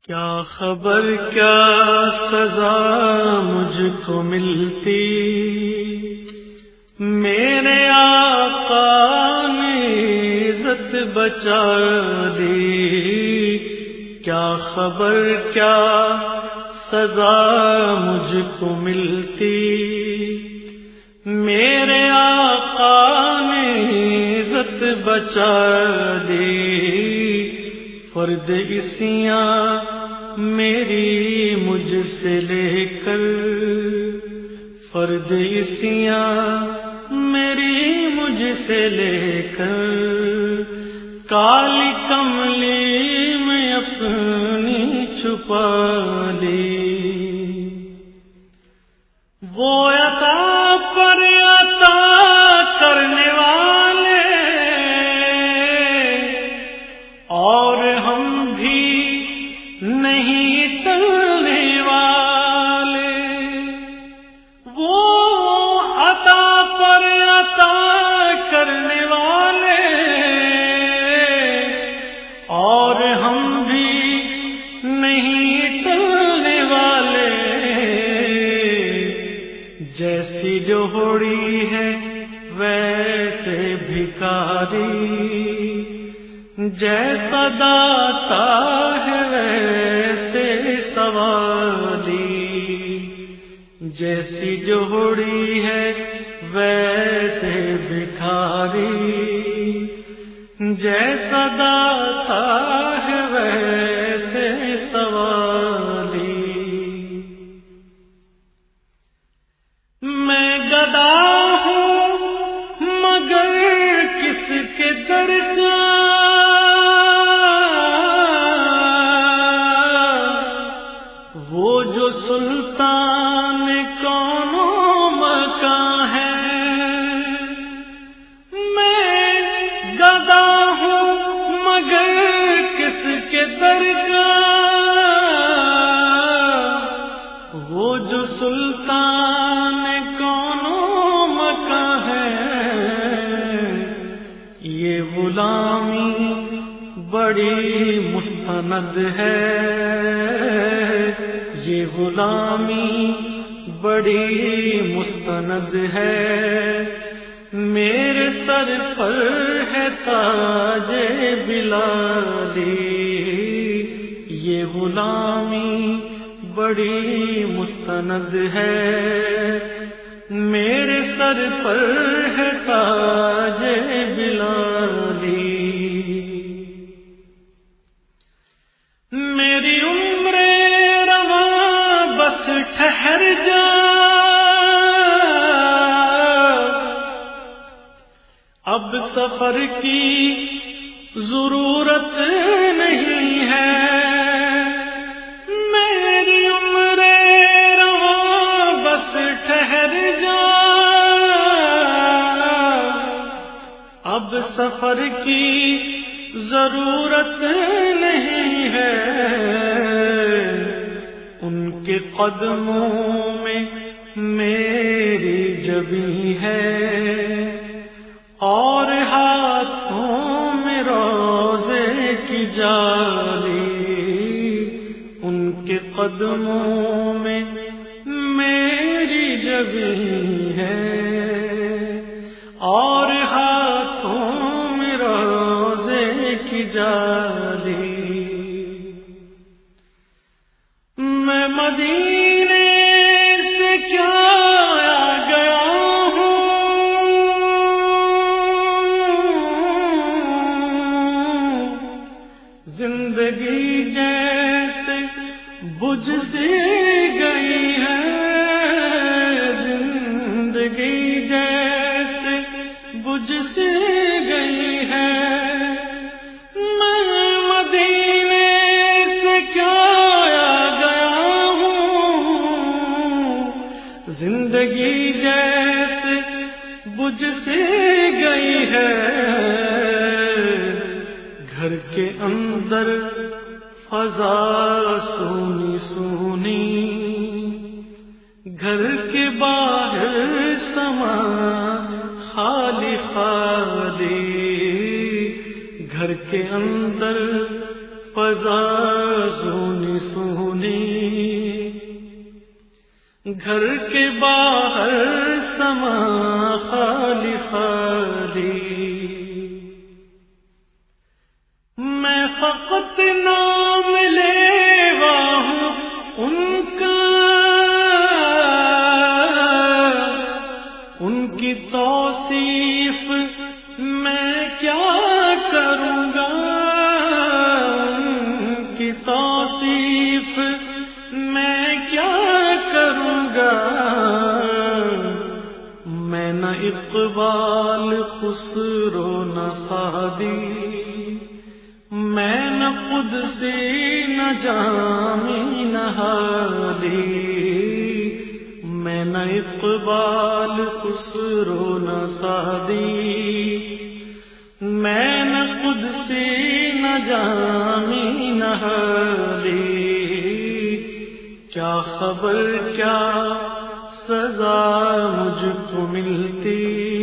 کیا خبر کیا سزا مجھ کو ملتی، میرے آقا نے عزت بچا لی۔ کیا خبر کیا سزا مجھ کو ملتی، میرے آقا نے عزت بچا لی۔ فرد عصیاں میری مجھ سے لے کر، فرد عصیاں میری مجھ سے لے کر، کالی کملی میں اپنی چھپا لی۔ وہ عطا پر عطا کرنے والے اور ہم بھی نہیں ٹلنے والے، وہ عطا پر عطا کرنے والے اور ہم بھی نہیں ٹلنے والے۔ جیسی لوہڑی ہے ویسے بھکاری، جیسا داتا ہے ویسے سوالی۔ جیسی جوڑی ہے ویسے بھکاری، جیسا داتا ہے ویسے سوالی۔ میں گدا ہوں مگر کس کے در کا، وہ جو سلطان کونوں مکاں ہے۔ میں گدا ہوں مگر کس کے در کا، وہ جو سلطان کونوں مکاں ہے۔ یہ غلامی بڑی مستند ہے، یہ غلامی بڑی مستند ہے۔ میرے سر پر ہے تاج بلالی، یہ غلامی بڑی مستند ہے۔ میرے سر پر ہے تاج بلالی۔ میری عمر رواں بس ٹھہر جا، اب سفر کی ضرورت نہیں ہے۔ میری عمر رواں بس ٹھہر جا، اب سفر کی ضرورت نہیں ہے۔ ان کے قدموں میں میری جبیں ہے، اور ہاتھوں میں روزے کی جالی۔ ان کے قدموں میں میری جبیں ہے، اور ہاتھوں میں روزے کی جالی۔ میں مدینے سے کیا آ گیا ہوں، زندگی جیسے بجھ سی گئی ہے، زندگی جیسے بجھ سی گئی ہے۔ میں مدینے سے کیا آ گیا ہوں، زندگی جیسے بجھ سی گئی ہے۔ گھر کے اندر فضا سونی سونی، گھر کے باہر سما خالی خالی۔ گھر کے اندر فضا سونی گھر کے باہر سما خالی خالی، میں فقط نام لیوا ہوں ان کا، ان کی توصیف میں کیا کروں گا، ان کی توصیف میں کیا کروں گا، میں نہ اقبال خسرو نہ سعدی، میں نہ قدسی نہ جامی نہ حالی، میں نہ اقبال خسرو نہ سعدی، میں نہ قدسی نہ جامی نہ حالی، کیا خبر کیا سزا مجھ کو ملتی،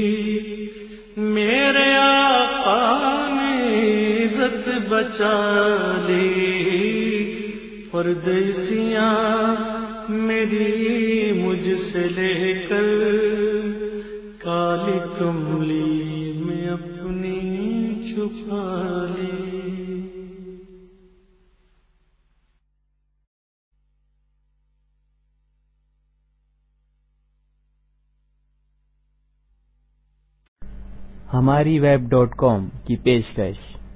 میرے آقا نے عزت بچا لی، پردیسیاں میری مجھ سے لے کر کالی کملی میں اپنی چھپا لی۔ ہماری web.com کی پیشکش